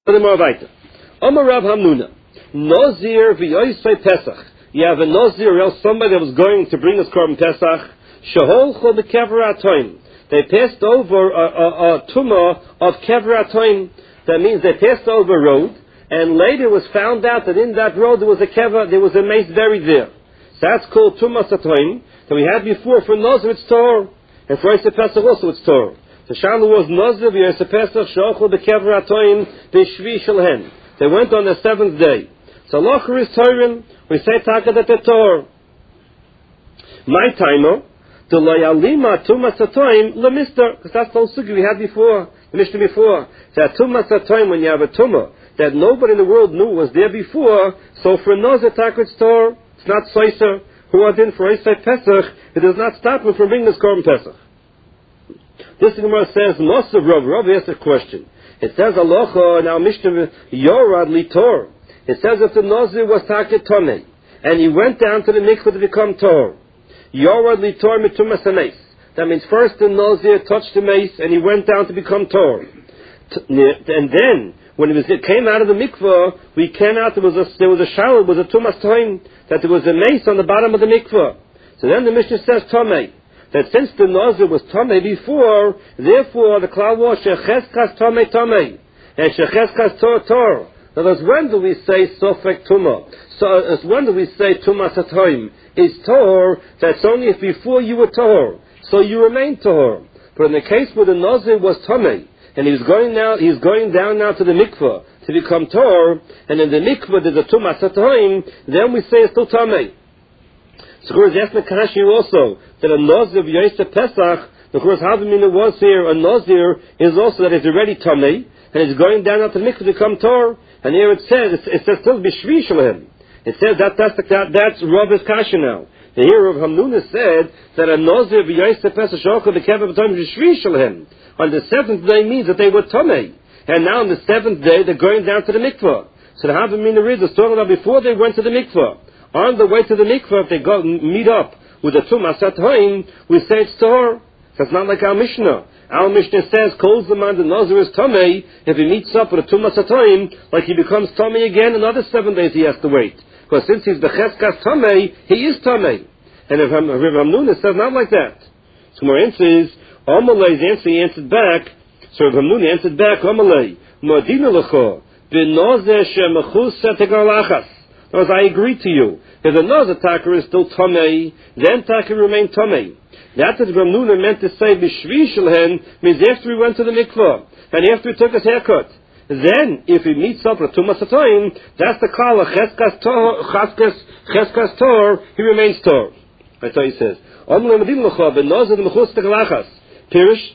Amar Rav Hamnuna, Nazir v'yoisei Pesach. You have a Nazir, or else somebody that was going to bring us Korban Pesach. Sheholcho b'kever atoim. They passed over a tumah of kever atoim. That means they passed over a road, and later was found out that in that road there was a kever, there was a mace buried there. So that's called tumah atoim. That we had before for Nazir it's Torah, and for Yoisei Pesach also it's Torah. The Shalu was Nazir v'Yoisei Pesach sheholcho b'kever atoim b'shvi shalhen. They went on the seventh day. So Locher is Torah. We say Taka that the Torah. My timer, the Loyalima Tumas Atoim Lemister, because that's the whole sugi we had before, the Mishnah before. That Tumas Atoim, when you have a tumah that nobody in the world knew was there before, so for Nazir Taka it's Torah, it's not Soiser, who are in for Yoisei Pesach, it does not stop him from bringing this Korban Pesach. This Gemara says, Nosav Rav asked a question. It says Alocha in our Mishnah Yorad Litor. It says if the Nazir was Taket Tomei and he went down to the mikveh to become Tor. Yorad Litor Mitumas Hameis. That means first the Nazir touched the mace and he went down to become Tor. And then when it came out of the mikveh, we came out there was a shower, it was a Tumas Toim, that there was a mace on the bottom of the mikveh. So then the Mishnah says Tomei. That since the Nazir was Tomei before, therefore the cloud was Shecheskas Tomei Tomei, and Shecheskas Tor. In other words, when do we say Sofek Tumah? So when do we say Tumas Atoim is Tor? That's only if before you were Tor, so you remain Tor. But in the case where the Nazir was Tomei, and he's going down now to the mikveh to become Tor, and in the mikveh there's a Tumas Atoim, then we say it's still Tomei. So of course, asking the Kashi also that a Nazir of Yoisei Pesach, of course, Havamina was here, a Nazir is also that it's already Tomei, and it's going down out the mikveh to become Tor, and here it says still Bishvi Shalhem. It says that's Rav's Kashi now. The here of Hamnuna said that a Nazir of Yoisei Pesach Shokah the Kever B'Tom Bishvi Shalhem. On the seventh day means that they were Tomei, and now on the seventh day they're going down to the mikveh. So the Havamina is talking about before they went to the mikveh. On the way to the mikveh, if they go meet up with the Tumas Atoim, we say it's Tor. That's not like our Mishnah. Our Mishnah says, calls the man the Nazir is Tomei, if he meets up with a Tumas Atoim, like he becomes Tomei again, another 7 days he has to wait. Because since he's Becheskas Tomei, he is Tomei. And if Rav Hamnuna says not like that. So my answer is, Amalei's answer, he answered back, so Rav Hamnuna answered back, Amalei, Modina Lecho, B'nozeh Shemachus Tegalachas. As I agree to you, if the Nazir Taka is still Tomei, then Taka remain Tomei. That's what Ramnuna meant to say, Bishvi Shalhen, means after he went to the mikveh, and after he took his haircut. Then, if he meets up with Tumas Atoim, that's the Kala, Cheskas Tor, he remains Tor. That's what he says. Omle Medin Lecha, Ben Nazir Mechus Tegalachas. Pirish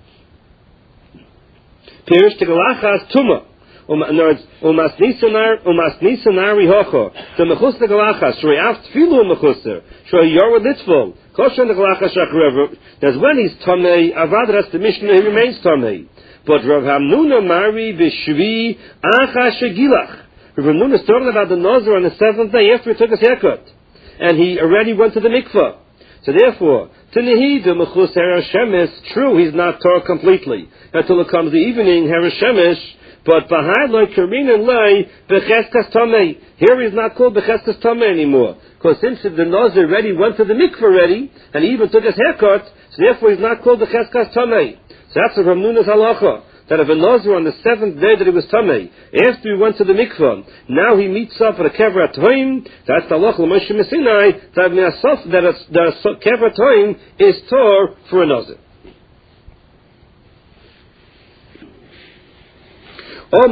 Tegalachas Tumah. Umas nisanari hocho the mechus negalachas shrei aft filu mechuser shrei yorad litzvol kosher negalachas shakrever. That's when he's tomei avadras the Mishnah he remains tomei. But Rav Hamnuna mari b'shvi acha shegilach. Rav Hamnuna is talking about the Nazir on the seventh day after he took his haircut, and he already went to the mikveh. So therefore, to Nehi the mechus herashemes, true he's not Torah completely until it comes the evening herashemes. But behind like Karin and Lay, Becheskas Tomei. Here he's not called Becheskas Tomei anymore. Because since the Nazir already went to the mikveh already, and he even took his haircut, so therefore he's not called Becheskas Tomei. So that's a Ramnuna's halacha. That if a Nazir on the seventh day that he was Tomei, after he went to the mikveh, now he meets up at a Kever Atoim, that's the halacha Moshe Messinai, that a Kever Atoim is Tor for a Nazir. I'll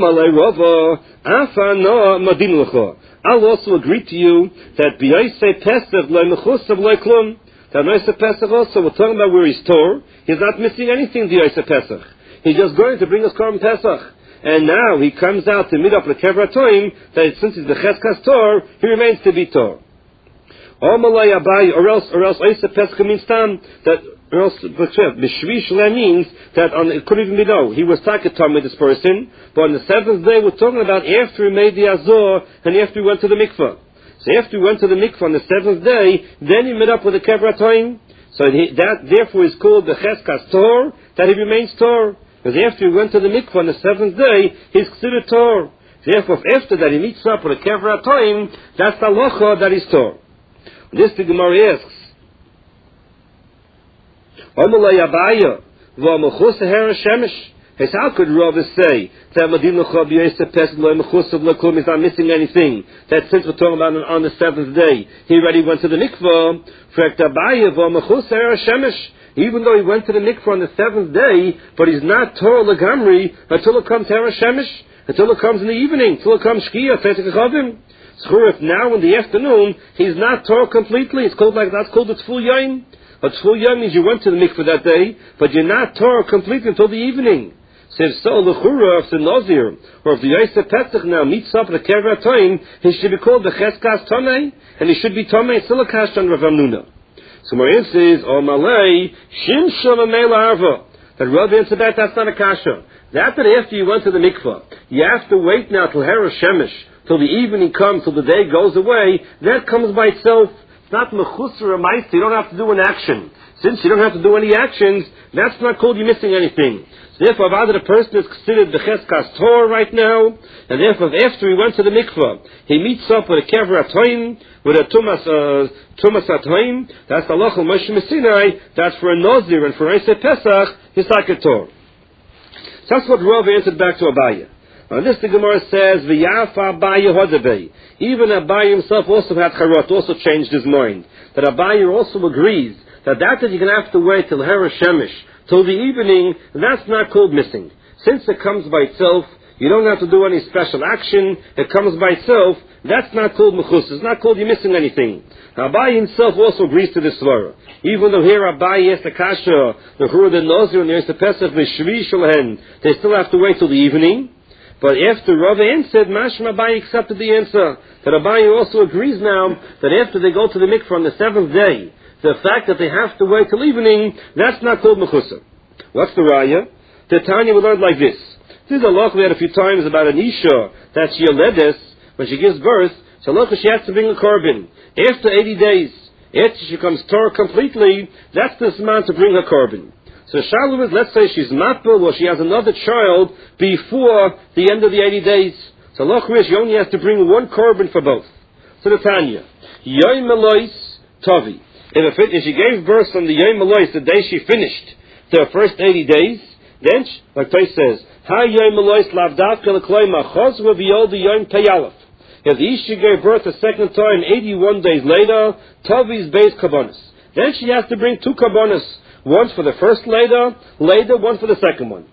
also agree to you that B'Yoisei Pesach loy mechusav loy klum. That Yoisei Pesach also, we're talking about where he's Tor. He's not missing anything, the Yoisei Pesach. He's just going to bring us Korban Pesach. And now he comes out to meet up with Kever Atoim, that since he's the Cheskas Tor, he remains to be Tor. Or else Yoisei Pesach means tam, that or else B'Shvi Shalem means that it could even be no. He was Taketam with this person, but on the seventh day we're talking about after he made the Azor and after he went to the mikveh. So after he went to the mikveh on the seventh day, then he met up with the Kever Atoim. So that therefore is called the Cheskas Tor, that he remains Tor. Because after he went to the mikvah on the 7th day, he's considered tor. Therefore, after that he meets up with a kever atoim, that's the halacha that he's tor. This the Gemara asks, Omalei Abaya, v'amachus ha'her shemesh. How could Rava say that Madin L'chab Yosef Pesach Lo Mechus of Lakum is not missing anything? That since we're talking about on the 7th day, he already went to the mikvah. Even though he went to the mikvah on the 7th day, but he's not Torah Lagamri until it comes Hera Shemesh, until it comes in the evening, until it comes Shkia Pesach Chavim. So if now in the afternoon he's not Torah completely, it's called like that's called the Tful Yain. A Tful Yain means you went to the mikvah that day, but you're not Torah completely until the evening. So if so, l'chura, if the Nazir, or if the Yosef Pesach now meets up at a Kever time, he should be called the Cheskas Tomei, and he should be Tomei Silakash on Rav Amnuna. So Marian says, O Malay, Shim Shom Amela Arva. That Rav answered that's not a kasha. That after you went to the mikvah, you have to wait now till Hera Shemesh, till the evening comes, till the day goes away. That comes by itself. It's not mechusar or ma'isa. You don't have to do an action. Since you don't have to do any actions, that's not called you missing anything. So therefore, either the person is considered the Cheskas Torah right now, and therefore after he went to the mikvah, he meets up with a Kever Atoim, with a Tumas Atoim, that's the Halacha Moshe Messinai, that's for a Nazir, and for Yosef Pesach, he's like a Torah. So that's what Rav answered back to Abaya. On this the Gemara says, V'yafa Abaya Hodabei. Even Abaya himself also had Charot, also changed his mind. That Abaya also agrees that you're going to have to wait till Hera Shemesh, till the evening, that's not called missing. Since it comes by itself, you don't have to do any special action, it comes by itself, that's not called mechus, it's not called you missing anything. Now Abai himself also agrees to this svara. Even though here Abai yes the kasha, the Hura the Nazir and the Yosef Pesach v'shvi shalhen, they still have to wait till the evening. But after Rav answered, Mashma Abai accepted the answer. That Abai also agrees now that after they go to the mikvah on the 7th day, the fact that they have to wait till evening, that's not called mechusa. What's the raya? The Tanya we learned like this. This is a law we had a few times about an isha, that's Yoledes, when she gives birth, so look, she has to bring a korban. After 80 days, after she becomes Torah completely, that's the zman to bring her korban. So Shalom is, let's say she's matbel, or she has another child before the end of the 80 days. So look, she only has to bring one korban for both. So the Tanya, Yoy Melois Tavi. If she gave birth on the Yom Elois, the day she finished the first 80 days, then, like Tais says, Ha Yom Elois lavdavka l'kloi machos v'yol the Yom Peyalef. If the Isha gave birth a second time, 81 days later, Tavi's base kabbonis. Then she has to bring two kabbonis, one for the first later, one for the second one.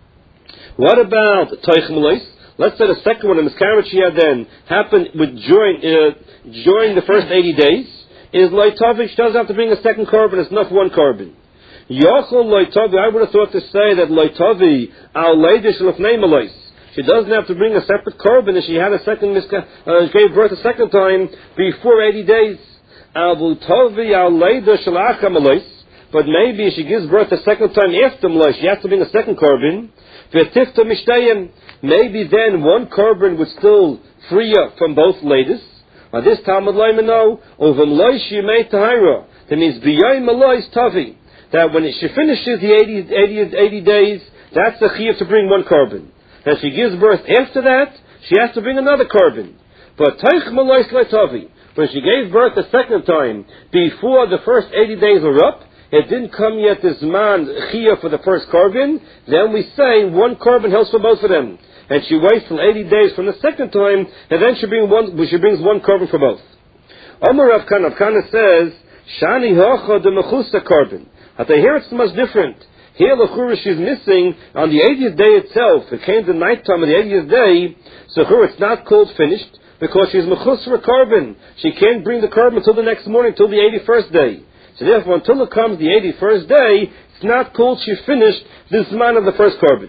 What about Toich Melois? Let's say the second one, the miscarriage she had then, happened during the first 80 days. Is loitavi, she doesn't have to bring a second korban, it's not one korban. Yochel loitavi, I would have thought to say that loitavi, al leidish lefnei melois. She doesn't have to bring a separate korban if she had a second, gave birth a second time before 80 days. Al loitavi, al leidish lacha melois. But maybe if she gives birth a second time after melois, she has to bring a second korban. V'tifta mishtayim. Maybe then one korban would still free her from both ladies. Now this Talmud Leimano, over Melois Yemei Tahira, that means B'yay Melois Tavi, that when she finishes the 80 days, that's the chiyuv to bring one korban. And if she gives birth after that, she has to bring another korban. But Taich Melois Tavi, when she gave birth the second time, before the first 80 days were up, it didn't come yet this man chiyuv for the first korban, then we say one korban helps for both of them. And she waits till 80 days from the second time, and then she brings one korban for both. Omar Rav Kana says, Shani hocha de mechusa korban. But here it's much different. Here l'chura she's missing on the 80th day itself. It came the night time of the 80th day, so her it's not called finished, because she's mechusa korban. She can't bring the korban until the next morning, till the 81st day. So therefore, until it comes the 81st day, it's not called she finished this man of the first korban.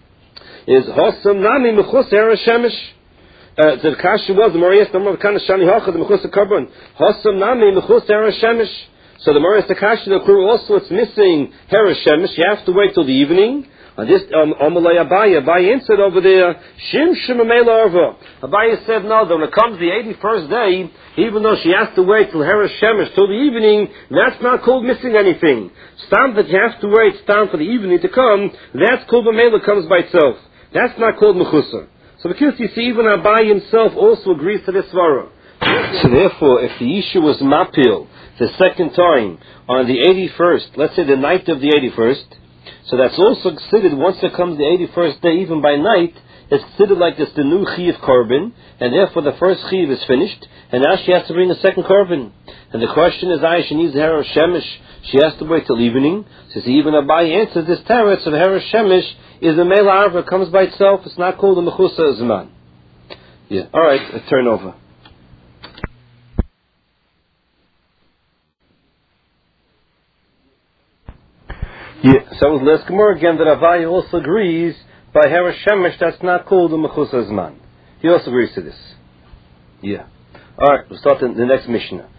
Is Hossam Nami Mechus Hera Shemesh? The Kasha was the Morias the Kana Shani Hacha the Mechus Korban. Hossam Nami Mechus Hera Shemesh. So the Morias the Kasha the Kuru also it's missing Hera Shemesh. You have to wait till the evening. And this Amalei Abaye answered over there, Shim Shemamela Arva. Abaye said no, that when it comes the 81st day, even though she has to wait till Hera Shemesh, till the evening, that's not called missing anything. Stam that you have to wait, stam for the evening to come, that's called Mamela comes by itself. That's not called Mechusa. So because you see, even Abaye himself also agrees to this svara. So therefore, if the issue was Mapil, the second time, on the 81st, let's say the night of the 81st, so that's also considered, once it comes the 81st day, even by night, it's considered like this the new Chiv Korban, and therefore the first Chiv is finished, and now she has to bring a second Korban. And the question is, she needs the Hera Shemesh, she has to wait till evening. So even Abaye answers this teretz of Hera Shemesh is a Mela Arva, comes by itself, it's not called a Mechusa Zman. Yeah, alright, a turn over. Yeah, so with last Gemara again that Abaye also agrees by Hera Shemesh that's not called a Mechusa Zman. He also agrees to this. Yeah. Alright, we'll start in the next Mishnah.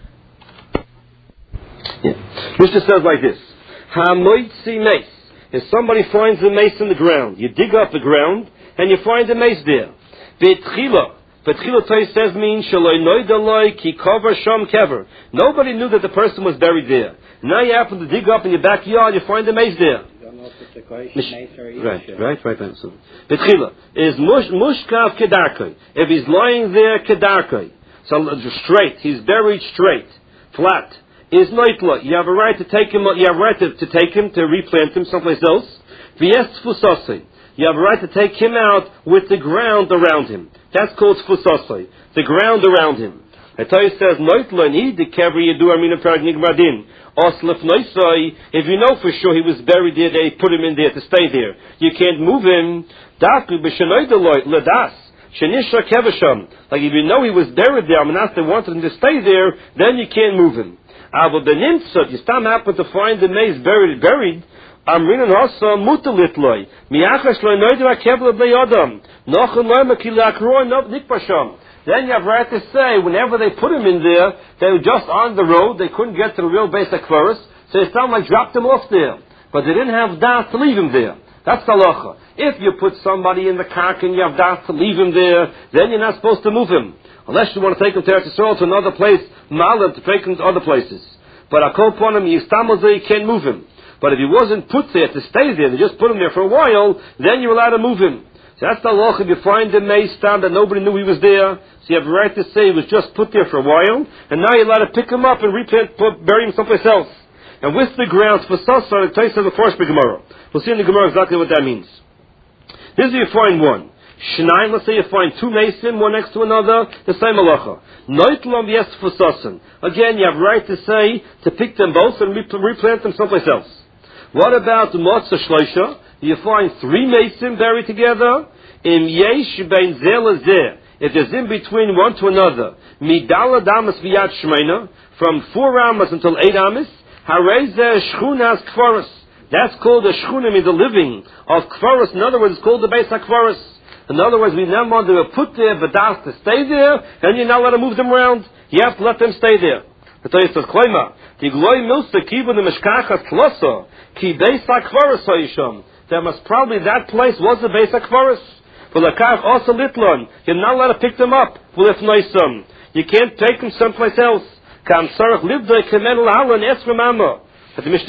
Yeah. Mishnah says like this. Ha-moitzi mace. If somebody finds a mace in the ground, you dig up the ground and you find a mace there. Betchila. Betchila Toy says means shaloi noidaloi ki kover sham kever. Nobody knew that the person was buried there. Now you happen to dig up in your backyard, you find a mace there. You don't know if it's a koish mace or right. Betchila is mushkav kedarkoi. If he's lying there kedarkoi, so straight, he's buried straight, flat. Is noitla. You have a right to take him. You have a right to take him to replant him someplace else. V'yes tfusasei. You have a right to take him out with the ground around him. That's called tfusasei. The ground around him. I tell you, it says noitla ni de kevri yedu armina perag nigmadin. Oslef noisai. If you know for sure he was buried there, they put him in there to stay there. You can't move him. Daku b'shenoidaloi ledas. Shenisha kevasham. Like if you know he was buried there, they wanted him to stay there, then you can't move him. Aber benimtzot, you still happen to find the mace buried. Amrinan hasa mutalitloi. Miachash loy noidu akevla bnei adam. Nochon loy makilak roy nikpasham. Then you have right to say, whenever they put him in there, they were just on the road, they couldn't get to the real base of Kvaris, so they sound like dropped him off there. But they didn't have das to leave him there. That's halacha. If you put somebody in the kark and you have das to leave him there, then you're not supposed to move him. Unless you want to take him to Eretz Yisrael, to another place, Malam, to take him to other places. But I call upon him, you can't move him. But if he wasn't put there to stay there, they just put him there for a while, then you're allowed to move him. So that's the halacha. If you find a mace down that nobody knew he was there, so you have a right to say he was just put there for a while, and now you're allowed to pick him up and bury him someplace else. And with the grounds for Sasa, it takes us the first Gemara. We'll see in the Gemara exactly what that means. This is if you find one. Shnaim, let's say you find two mason, one next to another, the same halacha. Noitlam yes for Sasan. Again, you have right to say, to pick them both and replant them someplace else. What about the Motzah Shloisha? You find three mason buried together. Im yesh bein zelazeh. If there's in between one to another. Midala damas v'yad shmeina. From 4 amas until 8 amas. Harezeh shchunas kfaros. That's called the shchunim, in the living of kfaros. In other words, it's called the Beis HaKfaros. In other words, we never want to put there v'das to stay there, and you're not allowed to move them around. You have to let them stay there. The Torah says, Kloima, Tigloi milsa kibu the meshkachas tlosa, ki Beis HaKfaros ha'isham. That must probably, that place was the Beis HaKfaros. For lakach also litlon. You're not allowed to pick them up. You can't take them someplace else. Kam sarach livdoi kemen l'halan esrim amma.